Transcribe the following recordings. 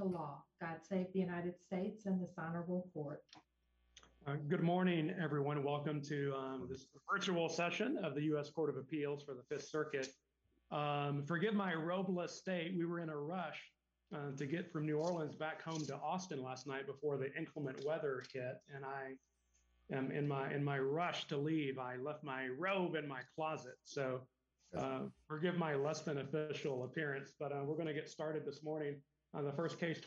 law. God save the United States and this honorable court. Good morning, everyone. Welcome to this virtual session of the U.S. Court of Appeals for the Fifth Circuit. Forgive my robeless state. We were in a rush to get from New Orleans back home to Austin last night before the inclement weather hit, and I am in my rush to leave. I left my robe in my closet, so forgive my less than official appearance. But we're going to get started this morning on the first case,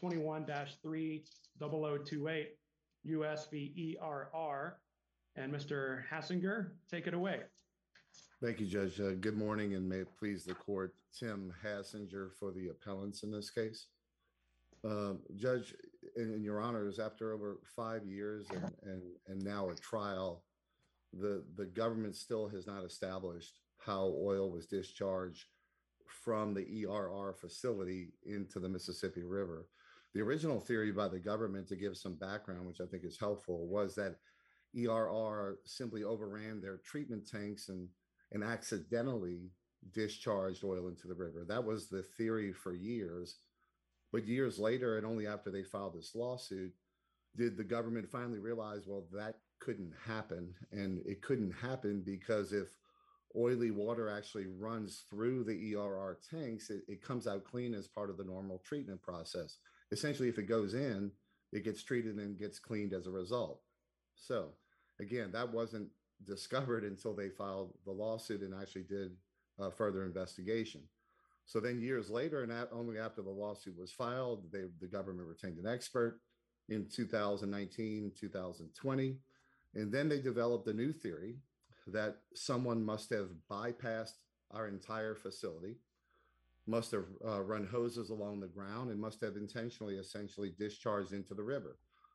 21-30028. U.S. v. ERR. And Mr. Hassinger, take it away. Thank you, Judge. Good morning, and may it please the court, Tim Hassinger for the appellants in this case. Judge, in your honors, after over 5 years and now a trial, the government still has not established how oil was discharged from the ERR facility into the Mississippi River. The original theory by the government, to give some background, which I think is helpful, was that ERR simply overran their treatment tanks and accidentally discharged oil into the river. That was the theory for years. But years later, and only after they filed this lawsuit, did the government finally realize, well, that couldn't happen. And it couldn't happen because if oily water actually runs through the ERR tanks, it comes out clean as part of the normal treatment process. Essentially, if it goes in, it gets treated and gets cleaned as a result. So again, that wasn't discovered until they filed the lawsuit and actually did further investigation. So then years later, and only after the lawsuit was filed, the government retained an expert in 2019, 2020. And then they developed a new theory that someone must have bypassed our entire facility, must have run hoses along the ground, and must have intentionally, essentially, discharged into the river.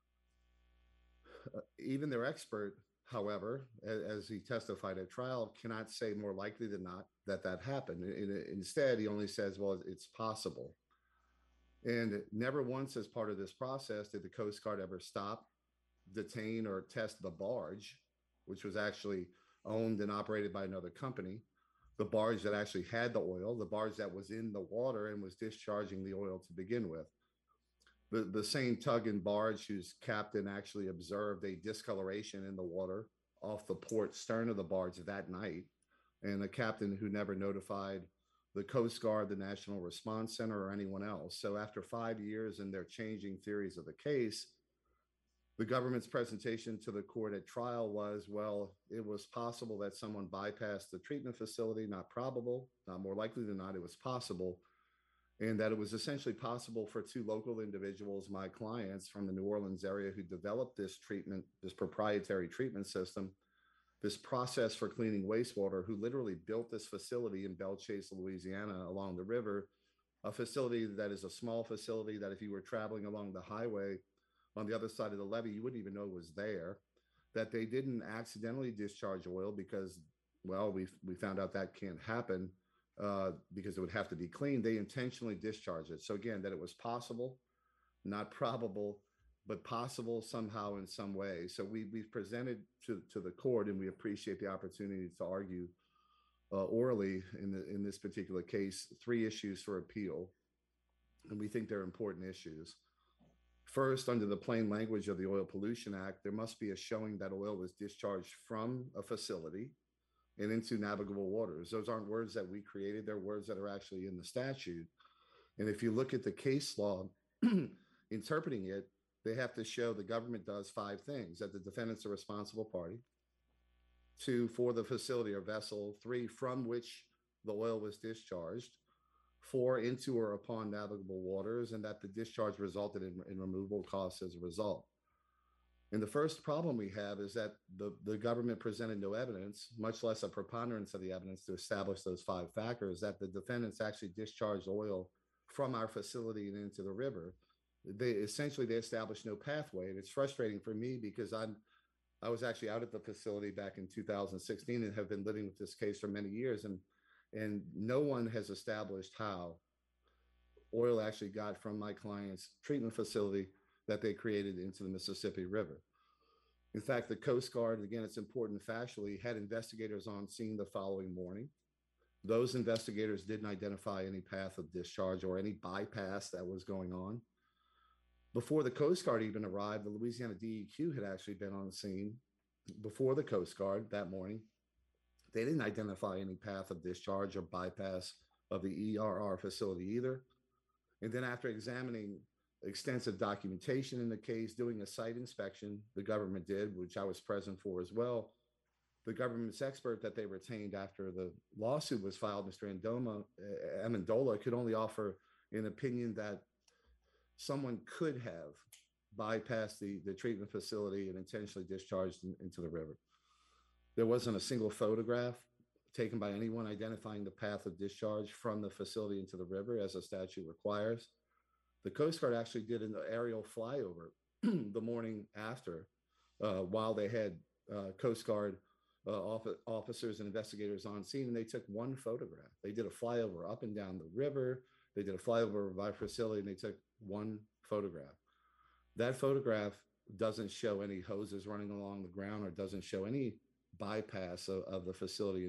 Even their expert, however, as he testified at trial, cannot say more likely than not that happened. Instead, he only says, well, it's possible. And never once as part of this process did the Coast Guard ever stop, detain, or test the barge, which was actually owned and operated by another company, the barge that actually had the oil, the barge that was in the water and was discharging the oil to begin with. The same tug and barge whose captain actually observed a discoloration in the water off the port stern of the barge that night, and a captain who never notified the Coast Guard, the National Response Center, or anyone else. So after 5 years and their changing theories of the case, the government's presentation to the court at trial was, well, it was possible that someone bypassed the treatment facility, not probable, not more likely than not, it was possible, and that it was essentially possible for two local individuals, my clients from the New Orleans area, who developed this treatment, this proprietary treatment system, this process for cleaning wastewater, who literally built this facility in Belle Chasse, Louisiana, along the river, a facility that is a small facility that if you were traveling along the highway on the other side of the levee, you wouldn't even know it was there, that they didn't accidentally discharge oil because, well, we found out that can't happen because it would have to be cleaned. They intentionally discharged it. So again, that it was possible, not probable, but possible somehow in some way. So we've presented to the court, and we appreciate the opportunity to argue orally in this particular case, 3 issues for appeal. And we think they're important issues. First, under the plain language of the Oil Pollution Act, there must be a showing that oil was discharged from a facility and into navigable waters. Those aren't words that we created. They're words that are actually in the statute. And if you look at the case law interpreting it, they have to show the government does 5 things: that the defendant's a responsible party, 2, for the facility or vessel, 3, from which the oil was discharged, 4, into or upon navigable waters, and that the discharge resulted in removal costs as a result. And the first problem we have is that the government presented no evidence, much less a preponderance of the evidence, to establish those 5 factors, that the defendants actually discharged oil from our facility and into the river. They established no pathway. And it's frustrating for me because I was actually out at the facility back in 2016 and have been living with this case for many years. And no one has established how oil actually got from my client's treatment facility that they created into the Mississippi River. In fact, the Coast Guard, again, it's important factually, had investigators on scene the following morning. Those investigators didn't identify any path of discharge or any bypass that was going on. Before the Coast Guard even arrived, the Louisiana DEQ had actually been on the scene before the Coast Guard that morning. They didn't identify any path of discharge or bypass of the ERR facility either. And then after examining extensive documentation in the case, doing a site inspection, the government did, which I was present for as well. The government's expert that they retained after the lawsuit was filed, Mr. Amendola, could only offer an opinion that someone could have bypassed the treatment facility and intentionally discharged into the river. There wasn't a single photograph taken by anyone identifying the path of discharge from the facility into the river, as the statute requires. The Coast Guard actually did an aerial flyover the morning after, while they had Coast Guard officers and investigators on scene, and they took one photograph. They did a flyover up and down the river. They did a flyover by facility, and they took one photograph. That photograph doesn't show any hoses running along the ground, or doesn't show any bypass of the facility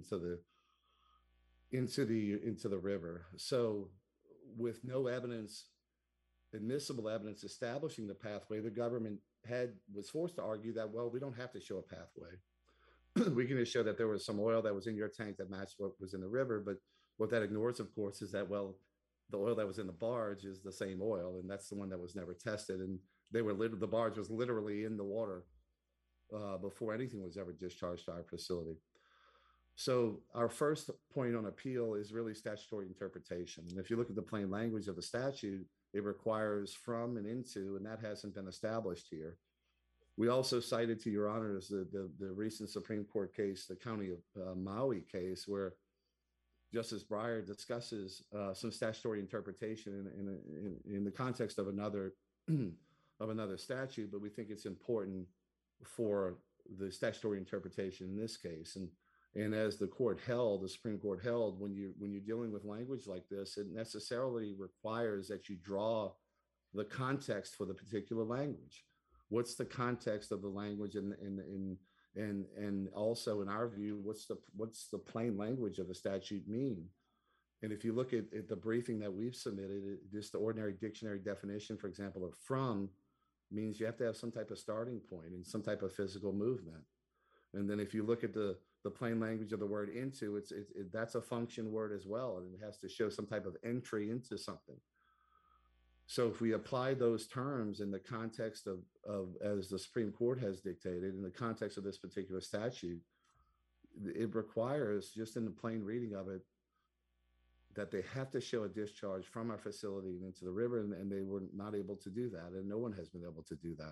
into the river. So, with no evidence, admissible evidence establishing the pathway, the government was forced to argue that, well, we don't have to show a pathway. We can just show that there was some oil that was in your tank that matched what was in the river. But what that ignores, of course, is that, well, the oil that was in the barge is the same oil, and that's the one that was never tested. And the barge was literally in the water before anything was ever discharged to our facility. So our first point on appeal is really statutory interpretation. And if you look at the plain language of the statute, it requires from and into, and that hasn't been established here. We also cited to your honors the recent Supreme Court case, the County of Maui case, where Justice Breyer discusses some statutory interpretation in the context of another statute, but we think it's important for the statutory interpretation in this case. And as the Supreme Court held, when you're dealing with language like this, it necessarily requires that you draw the context for the particular language. What's the context of the language, and also, in our view, what's the plain language of the statute mean? And if you look at the briefing that we've submitted, just the ordinary dictionary definition, for example, of from means you have to have some type of starting point and some type of physical movement. And then if you look at the plain language of the word into, that's a function word as well, and it has to show some type of entry into something. So if we apply those terms in the context of as the Supreme Court has dictated, in the context of this particular statute, it requires, just in the plain reading of it, that they have to show a discharge from our facility and into the river, and they were not able to do that, and no one has been able to do that.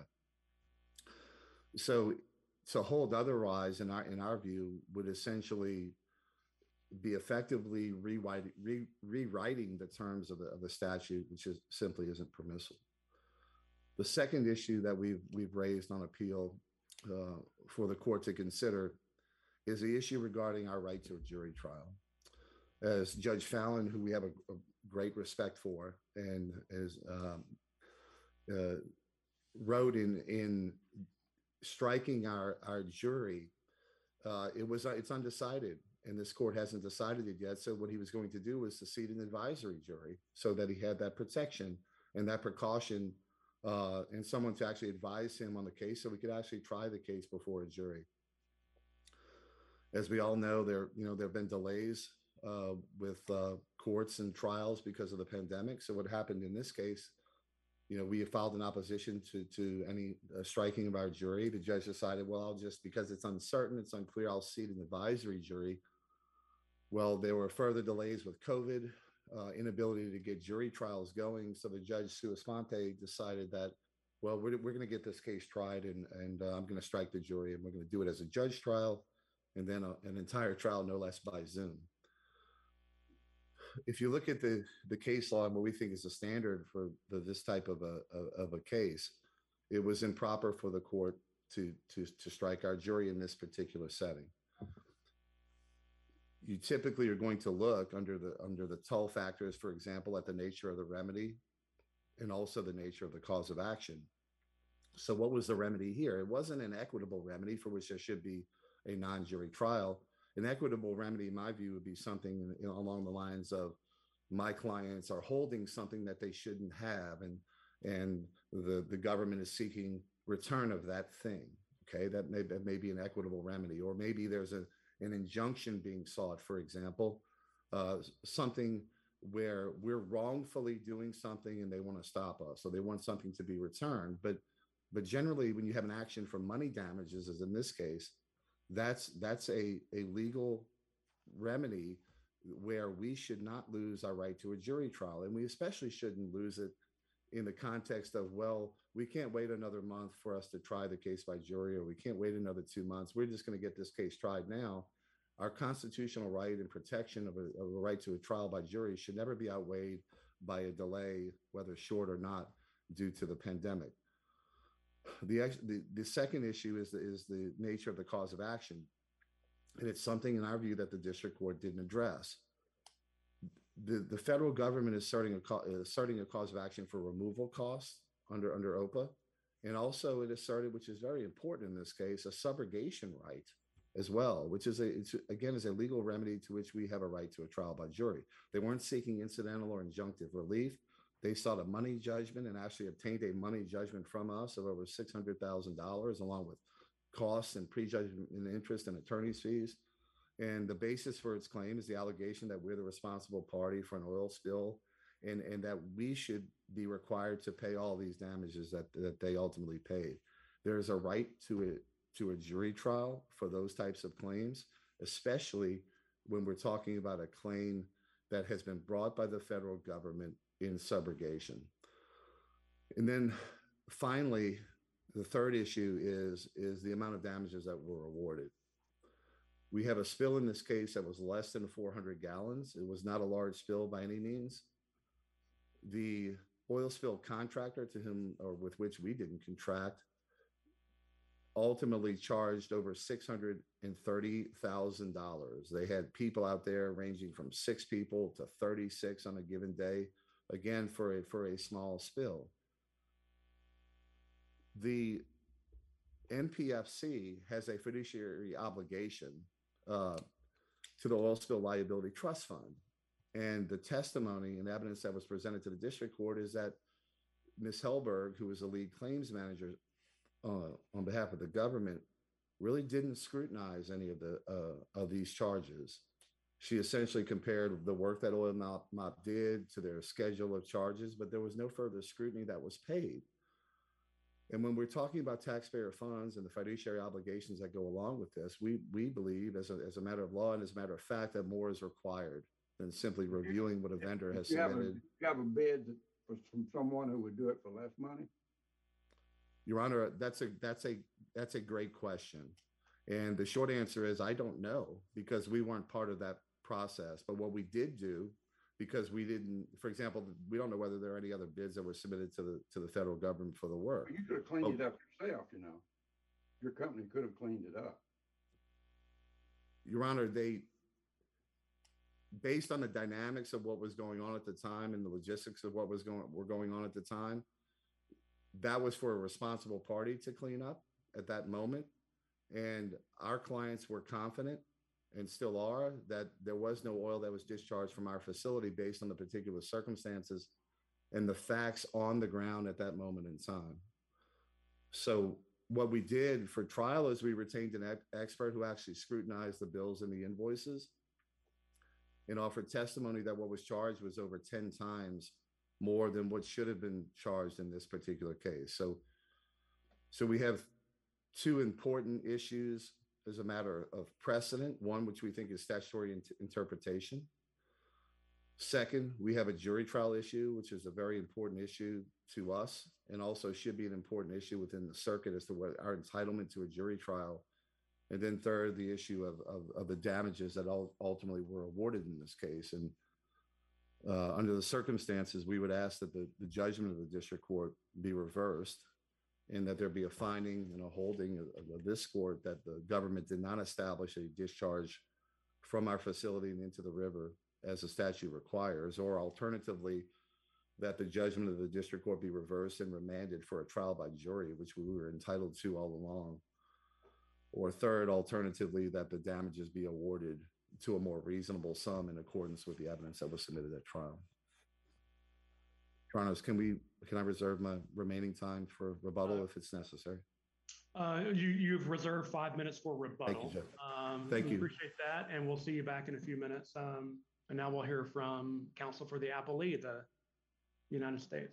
So to hold otherwise, in our view, would essentially be effectively rewriting the terms of the statute, which simply isn't permissible. The second issue that we've raised on appeal for the court to consider is the issue regarding our right to a jury trial. As Judge Fallon, who we have a great respect for, and as wrote in striking our jury, it's undecided, and this court hasn't decided it yet. So what he was going to do was to seat an advisory jury so that he had that protection and that precaution, and someone to actually advise him on the case, so we could actually try the case before a jury. As we all know, there have been delays with courts and trials because of the pandemic. So what happened in this case, we have filed an opposition to any striking of our jury. The judge decided, well, because it's uncertain, it's unclear, I'll seat an advisory jury. Well, there were further delays with COVID, inability to get jury trials going. So the judge, sua sponte, decided that, well, we're going to get this case tried, and I'm going to strike the jury, and we're going to do it as a judge trial, and then an entire trial, no less, by Zoom. If you look at the case law and what we think is the standard for this type of a case, it was improper for the court to strike our jury in this particular setting. You typically are going to look under the Tull factors, for example, at the nature of the remedy and also the nature of the cause of action. So what was the remedy here? It wasn't an equitable remedy for which there should be a non-jury trial. An equitable remedy, in my view, would be something along the lines of, my clients are holding something that they shouldn't have, and the government is seeking return of that thing. Okay, that may be an equitable remedy, or maybe there's an injunction being sought, for example, something where we're wrongfully doing something and they want to stop us, so they want something to be returned. But generally, when you have an action for money damages, as in this case, that's a legal remedy where we should not lose our right to a jury trial, and we especially shouldn't lose it in the context of, well, we can't wait another month for us to try the case by jury, or we can't wait another 2 months. We're just going to get this case tried now. Our constitutional right and protection of a right to a trial by jury should never be outweighed by a delay, whether short or not, due to the pandemic. The second issue is the nature of the cause of action. And it's something in our view that the district court didn't address. The federal government is starting a cause of action for removal costs under OPA. And also it asserted, which is very important in this case, a subrogation right as well, which is is a legal remedy to which we have a right to a trial by jury. They weren't seeking incidental or injunctive relief. They sought a money judgment and actually obtained a money judgment from us of over $600,000, along with costs and prejudgment and interest and attorney's fees. And the basis for its claim is the allegation that we're the responsible party for an oil spill, and that we should be required to pay all these damages that they ultimately paid. There is a right to a jury trial for those types of claims, especially when we're talking about a claim that has been brought by the federal government in subrogation. And then finally, the third issue is the amount of damages that were awarded. We have a spill in this case that was less than 400 gallons. It was not a large spill by any means. The oil spill contractor, to whom or with which we didn't contract, ultimately charged over $630,000. They had people out there ranging from 6 people to 36 on a given day, again, for a small spill. The NPFC has a fiduciary obligation to the Oil Spill Liability Trust Fund. And the testimony and evidence that was presented to the district court is that Ms. Helberg, who was the lead claims manager on behalf of the government, really didn't scrutinize any of these charges. She essentially compared the work that Oil Mop did to their schedule of charges, but there was no further scrutiny that was paid. And when we're talking about taxpayer funds and the fiduciary obligations that go along with this, we believe as a matter of law and as a matter of fact that more is required than simply reviewing what a vendor has submitted. You have a bid from someone who would do it for less money? Your Honor, that's a great question. And the short answer is I don't know, because we weren't part of that process. But what we did do, because we didn't, for example, we don't know whether there are any other bids that were submitted to the federal government for the work. You could have cleaned it up yourself, you know. Your company could have cleaned it up. Your Honor, based on the dynamics of what was going on at the time and the logistics of what were going on at the time, that was for a responsible party to clean up at that moment. And our clients were confident, and still are, that there was no oil that was discharged from our facility based on the particular circumstances and the facts on the ground at that moment in time. So what we did for trial is we retained an expert who actually scrutinized the bills and the invoices and offered testimony that what was charged was over 10 times more than what should have been charged in this particular case. So we have two important issues as a matter of precedent. One, which we think is statutory interpretation. Second, we have a jury trial issue, which is a very important issue to us and also should be an important issue within the circuit as to what our entitlement to a jury trial. And then third, the issue of the damages that ultimately were awarded in this case. And under the circumstances, we would ask that the judgment of the district court be reversed and that there be a finding and a holding of this court that the government did not establish a discharge from our facility and into the river as the statute requires, or alternatively, that the judgment of the district court be reversed and remanded for a trial by jury, which we were entitled to all along. Or third, alternatively, that the damages be awarded to a more reasonable sum in accordance with the evidence that was submitted at trial. Kronos, can I reserve my remaining time for rebuttal if it's necessary? You've reserved 5 minutes for rebuttal. Jeff. Thank We you. appreciate that, and we'll see you back in a few minutes. And now we'll hear from counsel for the appellee, the United States.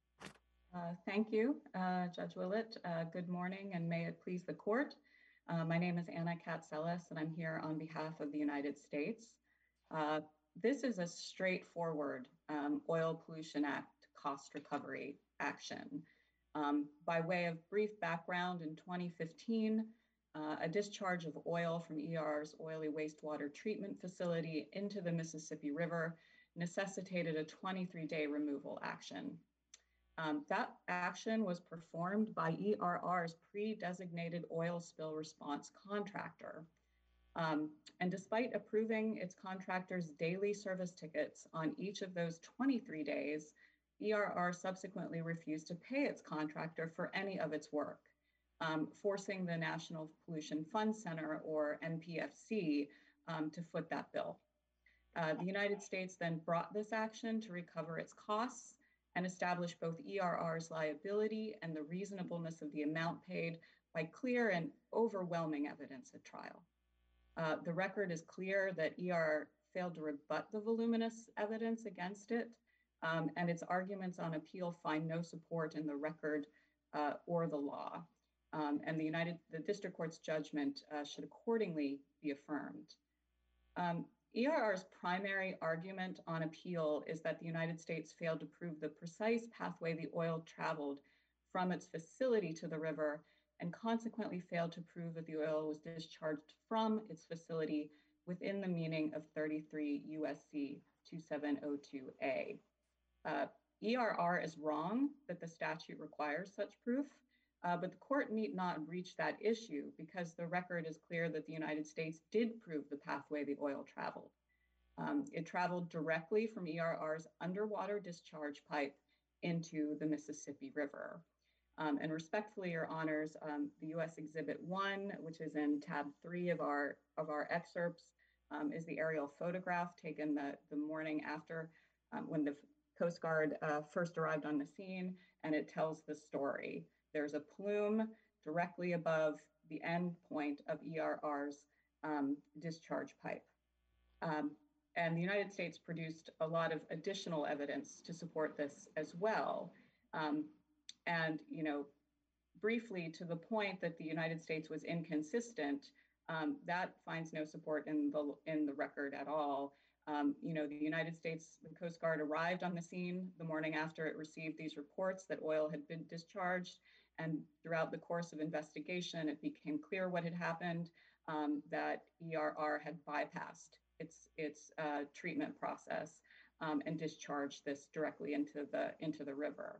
Thank you, Judge Willett. Good morning, and may it please the court. My name is Anna Katselis, and I'm here on behalf of the United States. This is a straightforward Oil Pollution Act cost recovery action. By way of brief background, in 2015, a discharge of oil from ER's oily wastewater treatment facility into the Mississippi River necessitated a 23-day removal action. That action was performed by ERR's pre-designated oil spill response contractor. And despite approving its contractor's daily service tickets on each of those 23 days, ERR subsequently refused to pay its contractor for any of its work, forcing the National Pollution Fund Center, or NPFC, to foot that bill. The United States then brought this action to recover its costs and establish both ERR's liability and the reasonableness of the amount paid by clear and overwhelming evidence at trial. The record is clear that ERR failed to rebut the voluminous evidence against it, and its arguments on appeal find no support in the record or the law. And the district court's judgment should accordingly be affirmed. ERR's primary argument on appeal is that the United States failed to prove the precise pathway the oil traveled from its facility to the river, and consequently failed to prove that the oil was discharged from its facility within the meaning of 33 USC 2702A. ERR is wrong that the statute requires such proof, but the court need not reach that issue because the record is clear that the United States did prove the pathway the oil traveled. It traveled directly from ERR's underwater discharge pipe into the Mississippi River. And respectfully, Your Honors, the U.S. Exhibit 1, which is in tab 3 of our excerpts, is the aerial photograph taken the morning after when the Coast Guard first arrived on the scene, and it tells the story. There's a plume directly above the end point of ERR's discharge pipe. And the United States produced a lot of additional evidence to support this as well. And, briefly, to the point that the United States was inconsistent, that finds no support in the record at all. The United States, the Coast Guard arrived on the scene the morning after it received these reports that oil had been discharged. And throughout the course of investigation, it became clear what had happened, that ERR had bypassed its treatment process and discharged this directly into the river.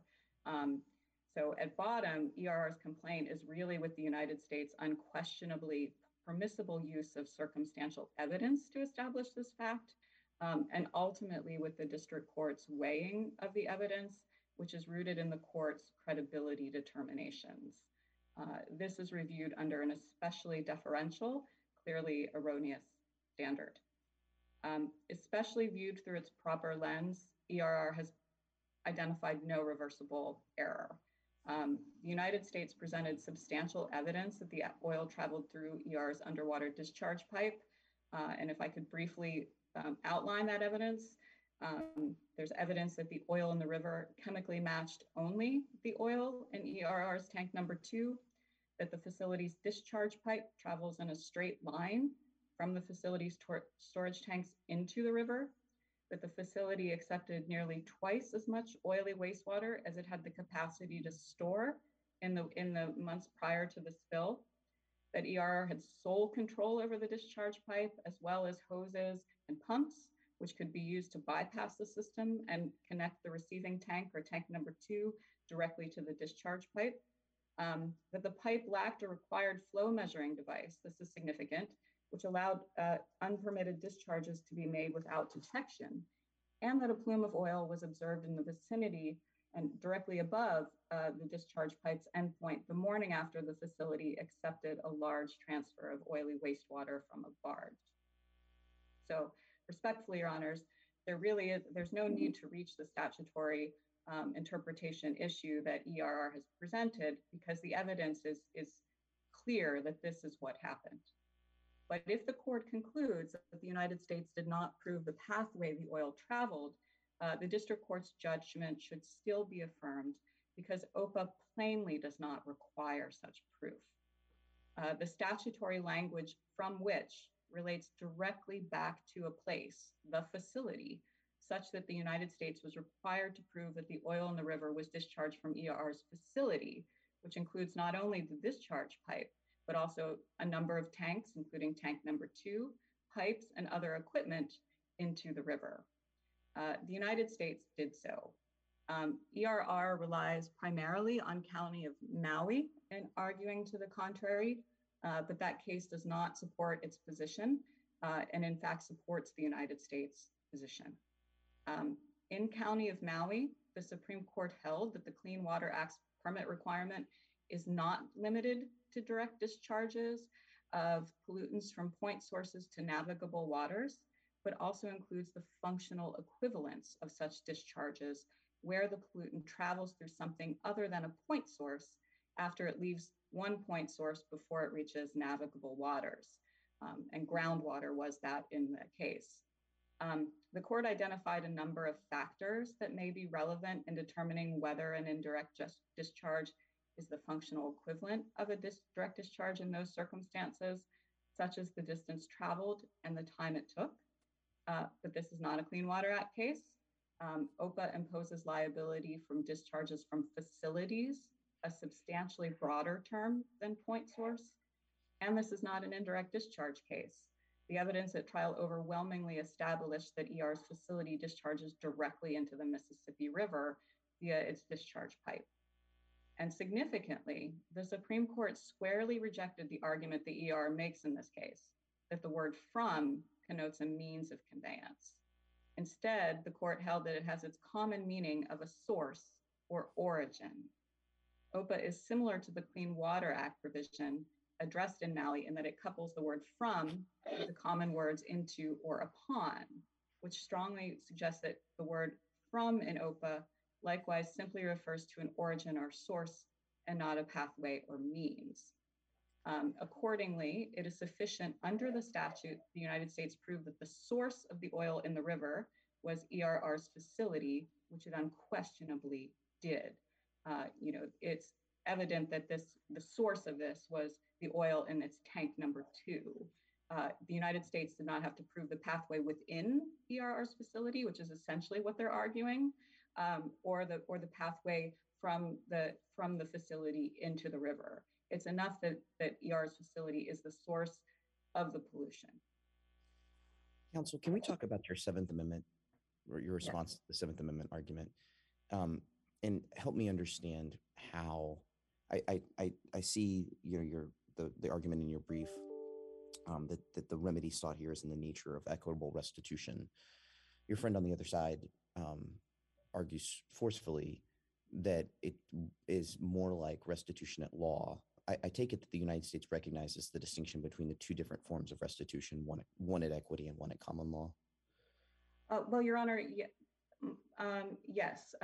So at bottom, ERR's complaint is really with the United States' unquestionably permissible use of circumstantial evidence to establish this fact, and ultimately with the district court's weighing of the evidence, which is rooted in the court's credibility determinations. This is reviewed under an especially deferential, clearly erroneous standard. Especially viewed through its proper lens, ERR has identified no reversible error. The United States presented substantial evidence that the oil traveled through ERR's underwater discharge pipe. And if I could briefly outline that evidence, there's evidence that the oil in the river chemically matched only the oil in ERR's tank number 2, that the facility's discharge pipe travels in a straight line from the facility's storage tanks into the river, that the facility accepted nearly twice as much oily wastewater as it had the capacity to store in the months prior to the spill, that ERR had sole control over the discharge pipe, as well as hoses and pumps, which could be used to bypass the system and connect the receiving tank or tank number 2 directly to the discharge pipe, that the pipe lacked a required flow measuring device, this is significant, which allowed unpermitted discharges to be made without detection, and that a plume of oil was observed in the vicinity and directly above the discharge pipe's endpoint the morning after the facility accepted a large transfer of oily wastewater from a barge. So respectfully, Your Honors, there's no need to reach the statutory interpretation issue that ERR has presented because the evidence is clear that this is what happened. But if the court concludes that the United States did not prove the pathway the oil traveled, the district court's judgment should still be affirmed because OPA plainly does not require such proof. The statutory language from which relates directly back to a place, the facility, such that the United States was required to prove that the oil in the river was discharged from ERR's facility, which includes not only the discharge pipe, but also a number of tanks, including tank number 2, pipes, and other equipment into the river. The United States did so. ERR relies primarily on County of Maui in arguing to the contrary, but that case does not support its position and in fact supports the United States position. In County of Maui, the Supreme Court held that the Clean Water Act's permit requirement is not limited to direct discharges of pollutants from point sources to navigable waters, but also includes the functional equivalence of such discharges where the pollutant travels through something other than a point source after it leaves one point source before it reaches navigable waters. And groundwater was that in the case. The court identified a number of factors that may be relevant in determining whether an indirect discharge is the functional equivalent of a direct discharge in those circumstances, such as the distance traveled and the time it took. But this is not a Clean Water Act case. OPA imposes liability from discharges from facilities, a substantially broader term than point source. And this is not an indirect discharge case. The evidence at trial overwhelmingly established that ER's facility discharges directly into the Mississippi River via its discharge pipe. And significantly, the Supreme Court squarely rejected the argument the ER makes in this case, that the word from connotes a means of conveyance. Instead, the court held that it has its common meaning of a source or origin. OPA is similar to the Clean Water Act provision addressed in Maui in that it couples the word from with the common words into or upon, which strongly suggests that the word from in OPA likewise simply refers to an origin or source and not a pathway or means. Accordingly, it is sufficient under the statute, the United States proved that the source of the oil in the river was ERR's facility, which it unquestionably did. It's evident that the source of this was the oil in its tank number 2. The United States did not have to prove the pathway within ERR's facility, which is essentially what they're arguing, or the pathway from the facility into the river. It's enough that ERR's facility is the source of the pollution. Counsel, can we talk about your Seventh Amendment or your response to the Seventh Amendment argument, and help me understand how I see the argument in your brief that the remedy sought here is in the nature of equitable restitution. Your friend on the other side argues forcefully that it is more like restitution at law. I take it that the United States recognizes the distinction between the two different forms of restitution, one at equity and one at common law. Well, Your Honor, yes.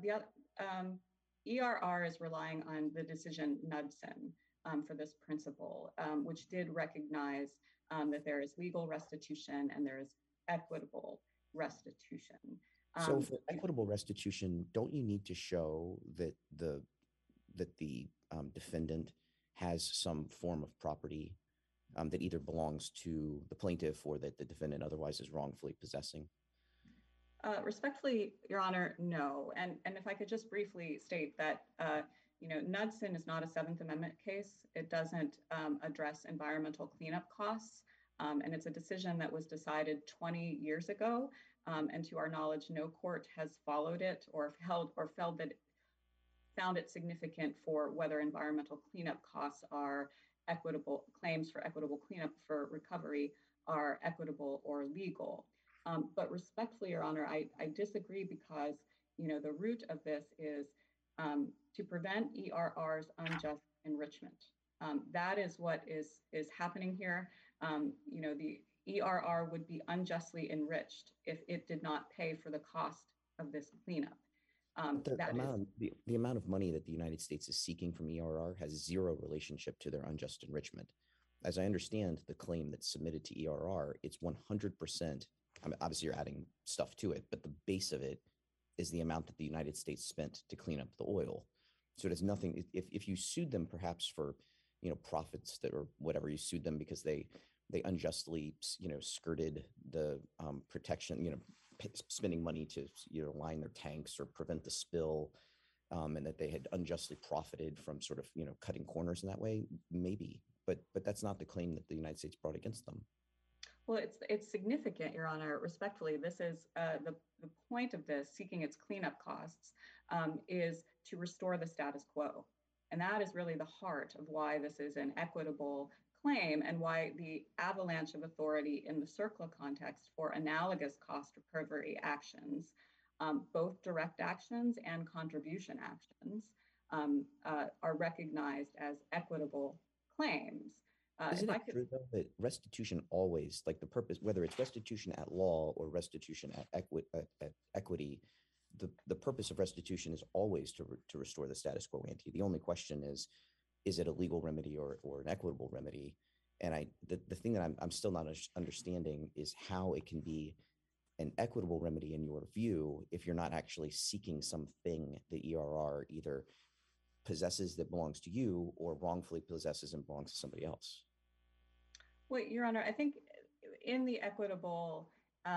ERR is relying on the decision Knudsen for this principle, which did recognize that there is legal restitution and there is equitable restitution. So for equitable restitution, don't you need to show that the defendant has some form of property that either belongs to the plaintiff or that the defendant otherwise is wrongfully possessing? Respectfully, Your Honor, no. And if I could just briefly state that, Knudsen is not a Seventh Amendment case. It doesn't address environmental cleanup costs. And it's a decision that was decided 20 years ago. And to our knowledge, no court has followed it or found it significant for whether environmental cleanup costs are equitable, claims for equitable cleanup for recovery are equitable or legal. But respectfully, Your Honor, I disagree because, the root of this is to prevent ERR's unjust enrichment. That is what is happening here. The ERR would be unjustly enriched if it did not pay for the cost of this cleanup. The That is, the amount of money that the United States is seeking from ERR has zero relationship to their unjust enrichment. As I understand the claim that's submitted to ERR, it's 100%. I mean, obviously, you're adding stuff to it, but the base of it is the amount that the United States spent to clean up the oil. So it has nothing. If you sued them, perhaps for profits that or whatever, you sued them because they unjustly skirted the protection, spending money to line their tanks or prevent the spill, and that they had unjustly profited from sort of cutting corners in that way, maybe, but that's not the claim that the United States brought against them. well, it's significant, Your Honor. Respectfully, this is the point of this seeking its cleanup costs is to restore the status quo, and that is really the heart of why this is an equitable claim and why the avalanche of authority in the CERCLA context for analogous cost recovery actions, both direct actions and contribution actions, are recognized as equitable claims. Isn't it true though that restitution always, like the purpose, whether it's restitution at law or restitution at equity, the purpose of restitution is always to restore the status quo ante. The only question is it a legal remedy or an equitable remedy? And the thing that I'm still not understanding is how it can be an equitable remedy in your view if you're not actually seeking something the ERR either possesses that belongs to you or wrongfully possesses and belongs to somebody else. Well, Your Honor, I think in the equitable,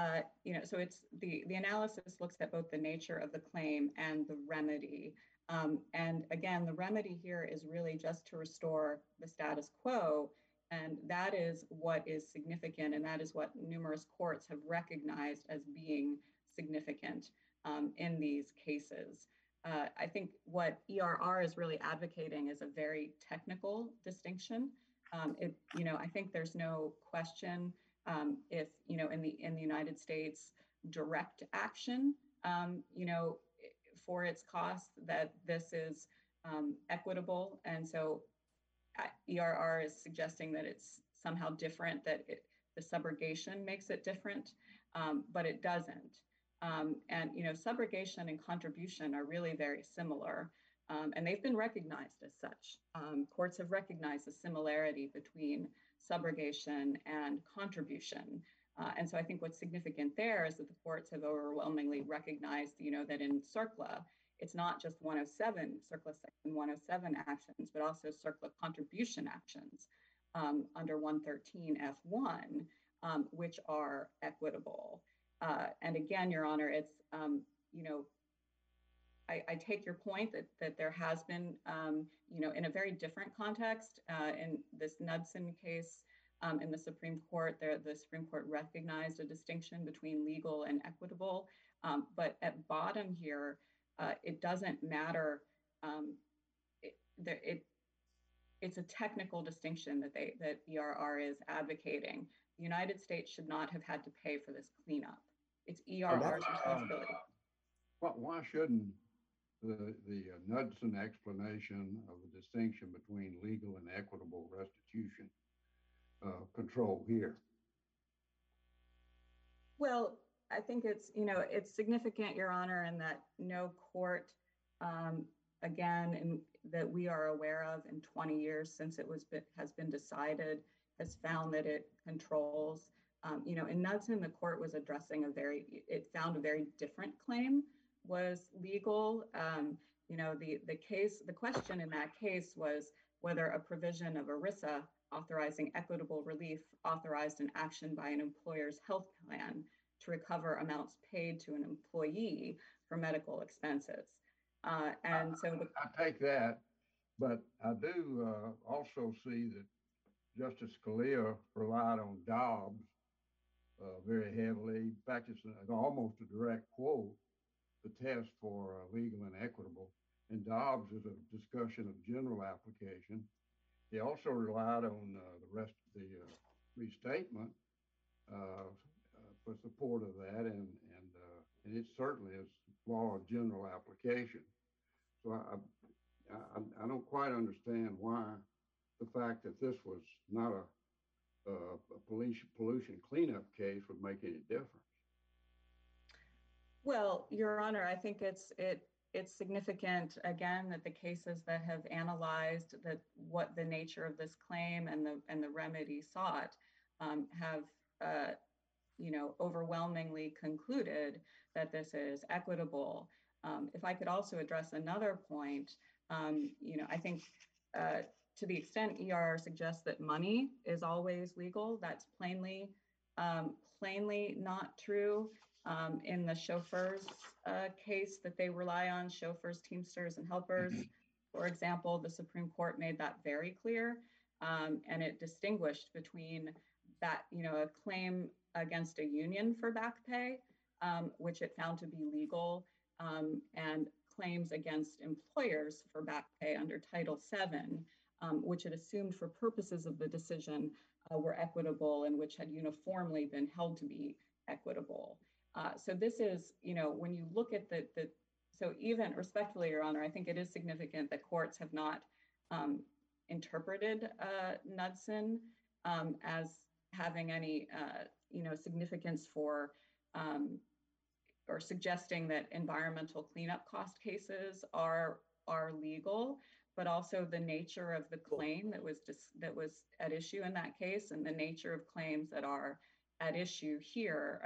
so it's the analysis looks at both the nature of the claim and the remedy. And again, the remedy here is really just to restore the status quo. And that is what is significant. And that is what numerous courts have recognized as being significant in these cases. I think what ERR is really advocating is a very technical distinction. I think there's no question if, in the United States, direct action, for its costs, that this is equitable. And so ERR is suggesting that it's somehow different, that the subrogation makes it different, but it doesn't. And subrogation and contribution are really very similar, and they've been recognized as such. Courts have recognized the similarity between subrogation and contribution. And so I think what's significant there is that the courts have overwhelmingly recognized, that in CERCLA, it's not just 107, CERCLA Section 107 actions, but also CERCLA contribution actions under 113F1, which are equitable. And again, Your Honor, it's, I take your point that there has been, in a very different context, in this Knudsen case in the Supreme Court, the Supreme Court recognized a distinction between legal and equitable. But at bottom here, it doesn't matter. It's a technical distinction that ERR is advocating. The United States should not have had to pay for this cleanup. It's ERR's responsibility. Why shouldn't the Knudsen explanation of the distinction between legal and equitable restitution control here? Well, I think it's significant, Your Honor, in that no court, again, that we are aware of in 20 years since has been decided, has found that it controls. In Knudsen, the court was addressing it found a very different claim was legal. The question in that case was whether a provision of ERISA authorizing equitable relief authorized an action by an employer's health plan to recover amounts paid to an employee for medical expenses. And so I take that, but I do also see that Justice Scalia relied on Dobbs very heavily. In fact, it's almost a direct quote, the test for legal and equitable. And Dobbs is a discussion of general application. He also relied on the rest of the restatement for support of that, and it certainly is law of general application. So I don't quite understand why the fact that this was not a pollution cleanup case would make any difference. Well, Your Honor, I think it it's significant, again, that the cases that have analyzed what the nature of this claim and the remedy sought have overwhelmingly concluded that this is equitable. If I could also address another point, I think to the extent ERR suggests that money is always legal, that's plainly not true. In the chauffeurs case that they rely on, chauffeurs, teamsters, and helpers, for example, the Supreme Court made that very clear, and it distinguished between that, a claim against a union for back pay, which it found to be legal, and claims against employers for back pay under Title VII, which it assumed for purposes of the decision were equitable and which had uniformly been held to be equitable. So this is, when you look at so even respectfully, Your Honor, I think it is significant that courts have not interpreted Knudsen as having any, significance for or suggesting that environmental cleanup cost cases are legal, but also the nature of the claim that was at issue in that case and the nature of claims that are at issue here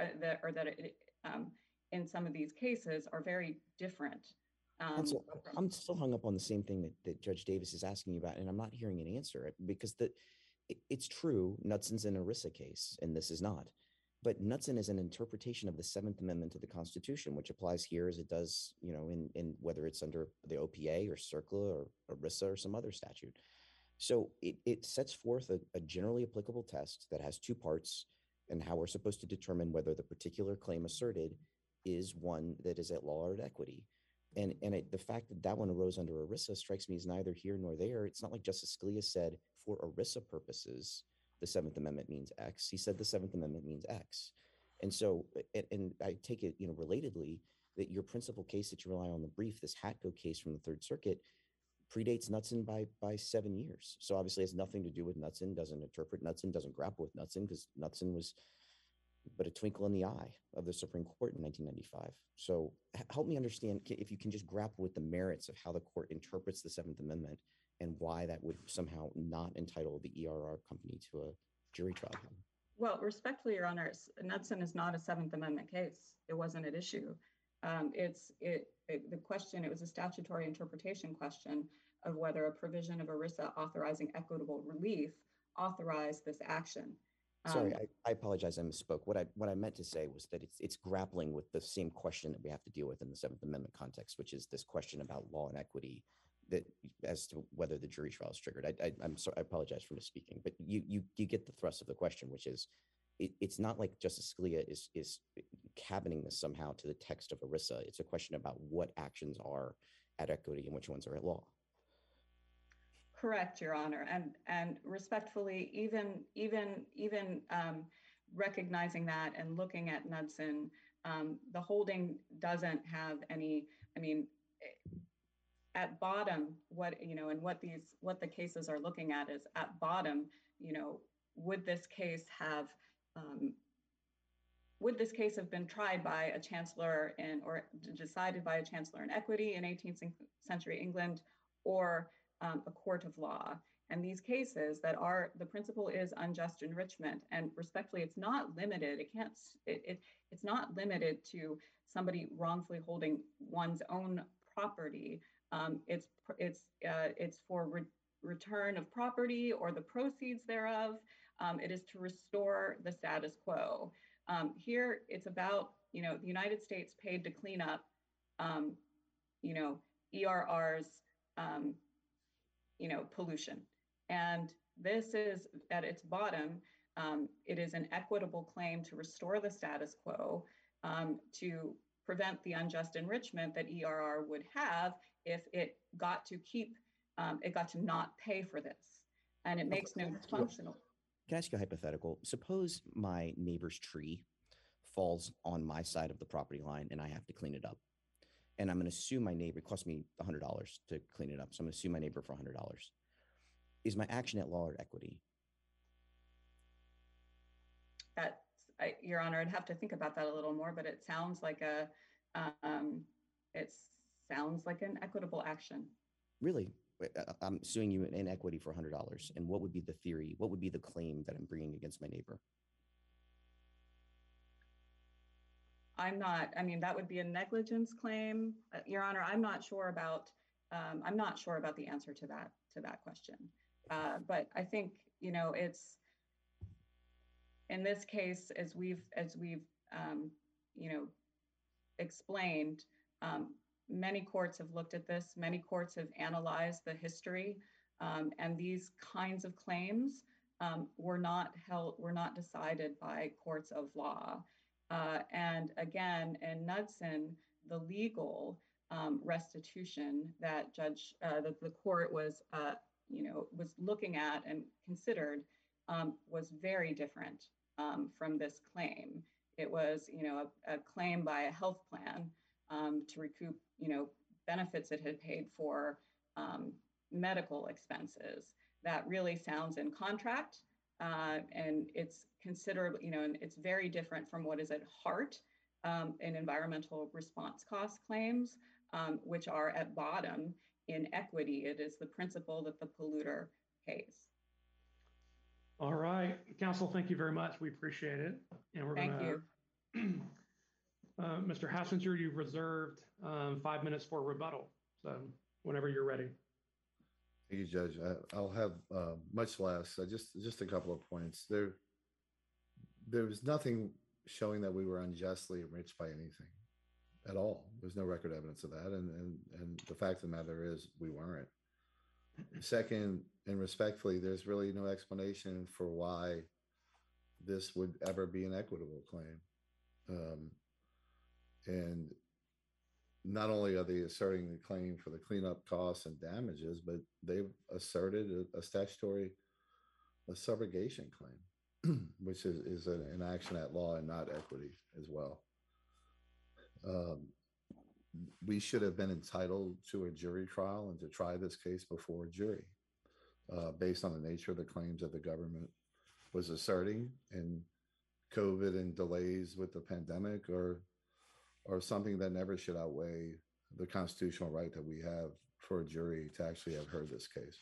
in some of these cases are very different. So I'm still hung up on the same thing that Judge Davis is asking you about, and I'm not hearing an answer because it's true, Knudsen's an ERISA case, and this is not. But Knudsen is an interpretation of the Seventh Amendment to the Constitution, which applies here as it does, in whether it's under the OPA or CERCLA or ERISA or some other statute. So it sets forth a generally applicable test that has two parts and how we're supposed to determine whether the particular claim asserted is one that is at law or at equity. And the fact that one arose under ERISA strikes me as neither here nor there. It's not like Justice Scalia said, for ERISA purposes, the Seventh Amendment means X. He said the Seventh Amendment means X. And so, and I take it, relatedly, that your principal case that you rely on the brief, this Hatko case from the Third Circuit, predates Knudsen by 7 years. So obviously has nothing to do with Knudsen, doesn't interpret Knudsen, doesn't grapple with Knudsen, because Knudsen was but a twinkle in the eye of the Supreme Court in 1995. So help me understand, if you can just grapple with the merits of how the court interprets the Seventh Amendment and why that would somehow not entitle the ERR company to a jury trial. Well, respectfully, Your Honor, Knudsen is not a Seventh Amendment case. It wasn't at issue. The question, it was a statutory interpretation question of whether a provision of ERISA authorizing equitable relief authorized this action. Sorry, I apologize. I misspoke. What I meant to say was that it's grappling with the same question that we have to deal with in the Seventh Amendment context, which is this question about law and equity, that as to whether the jury trial is triggered. I'm sorry. I apologize for misspeaking, but you get the thrust of the question, which is it's not like Justice Scalia is cabining this somehow to the text of ERISA. It's a question about what actions are at equity and which ones are at law. Correct, Your Honor, and respectfully, even recognizing that and looking at Knudsen, the holding doesn't have any. I mean, at bottom, what the cases are looking at is at bottom. Would this case have been tried by a chancellor or decided by a chancellor in equity in 18th century England, or a court of law? And these cases the principle is unjust enrichment, and respectfully, it's not limited. It's not limited to somebody wrongfully holding one's own property. It's for return of property or the proceeds thereof. It is to restore the status quo. Here, it's about the United States paid to clean up ERR's pollution. And this is at its bottom. It is an equitable claim to restore the status quo, to prevent the unjust enrichment that ERR would have if it got to not pay for this. And it makes no functional. Can I ask you a hypothetical? Suppose my neighbor's tree falls on my side of the property line and I have to clean it up. And I'm going to sue my neighbor. It cost me $100 to clean it up. So I'm going to sue my neighbor for $100. Is my action at law or equity? Your Honor, I'd have to think about that a little more, but it sounds like sounds like an equitable action. Really? I'm suing you in equity for $100. And what would be the theory? What would be the claim that I'm bringing against my neighbor? I mean, that would be a negligence claim. Your Honor, I'm not sure about the answer to that question. But I think, you know, it's, in this case, as we've you know, explained, many courts have looked at this, many courts have analyzed the history, and these kinds of claims were not decided by courts of law. And again, in Knudsen, the legal restitution that the court was, you know, was looking at and considered was very different from this claim. It was, you know, a claim by a health plan to recoup, you know, benefits it had paid for medical expenses. That really sounds in contract, and it's considerably, you know, and it's very different from what is at heart in environmental response cost claims, which are at bottom in equity. It is the principle that the polluter pays. All right, counsel, thank you very much. We appreciate it. And we're Thank gonna, you. Mr. Hassinger, you've reserved 5 minutes for rebuttal. So whenever you're ready. Thank you, Judge. I'll have much less. Just a couple of points. There was nothing showing that we were unjustly enriched by anything at all. There's no record evidence of that, and the fact of the matter is we weren't. Second, and respectfully, there's really no explanation for why this would ever be an equitable claim. And not only are they asserting the claim for the cleanup costs and damages, but they've asserted a statutory subrogation claim, which is an action at law and not equity as well. We should have been entitled to a jury trial and to try this case before a jury based on the nature of the claims that the government was asserting, and COVID and delays with the pandemic or something that never should outweigh the constitutional right that we have for a jury to actually have heard this case.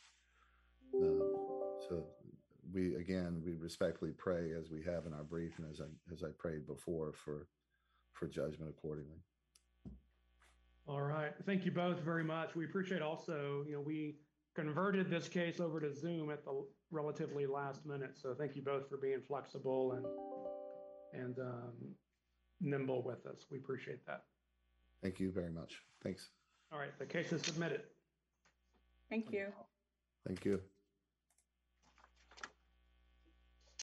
So we respectfully pray, as we have in our brief and as I prayed before, for judgment accordingly. All right, thank you both very much. We appreciate also, you know, we converted this case over to Zoom at the relatively last minute. So thank you both for being flexible and nimble with us. We appreciate that. Thank you very much. Thanks. All right, the case is submitted. Thank you. Thank you.